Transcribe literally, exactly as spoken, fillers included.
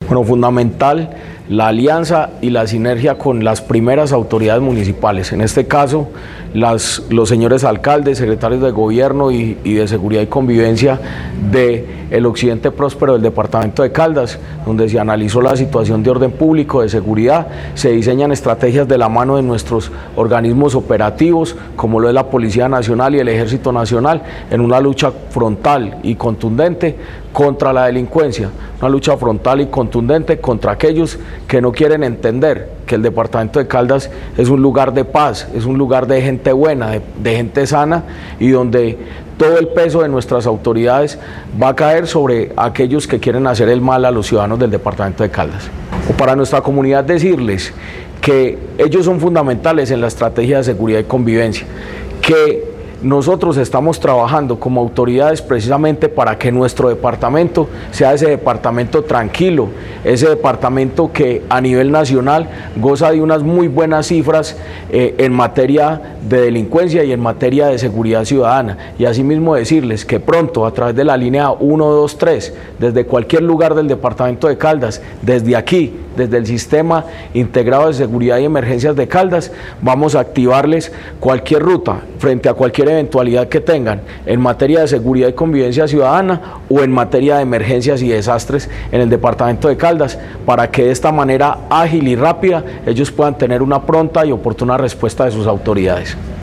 Bueno, fundamental la alianza y la sinergia con las primeras autoridades municipales, en este caso las, los señores alcaldes, secretarios de gobierno y, y de seguridad y convivencia del occidente próspero del departamento de Caldas, donde se analizó la situación de orden público, de seguridad, se diseñan estrategias de la mano de nuestros organismos operativos, como lo es la Policía Nacional y el Ejército Nacional, en una lucha frontal y contundente contra la delincuencia, una lucha frontal y contundente contra aquellos que no quieren entender que el departamento de Caldas es un lugar de paz, es un lugar de gente buena, de, de gente sana, y donde todo el peso de nuestras autoridades va a caer sobre aquellos que quieren hacer el mal a los ciudadanos del departamento de Caldas. O para nuestra comunidad decirles que ellos son fundamentales en la estrategia de seguridad y convivencia, que nosotros estamos trabajando como autoridades precisamente para que nuestro departamento sea ese departamento tranquilo, ese departamento que a nivel nacional goza de unas muy buenas cifras eh, en materia de delincuencia y en materia de seguridad ciudadana. Y asimismo decirles que pronto, a través de la línea uno dos tres, desde cualquier lugar del departamento de Caldas, desde aquí, desde el Sistema Integrado de Seguridad y Emergencias de Caldas, vamos a activarles cualquier ruta frente a cualquier eventualidad que tengan en materia de seguridad y convivencia ciudadana o en materia de emergencias y desastres en el departamento de Caldas, para que de esta manera ágil y rápida ellos puedan tener una pronta y oportuna respuesta de sus autoridades.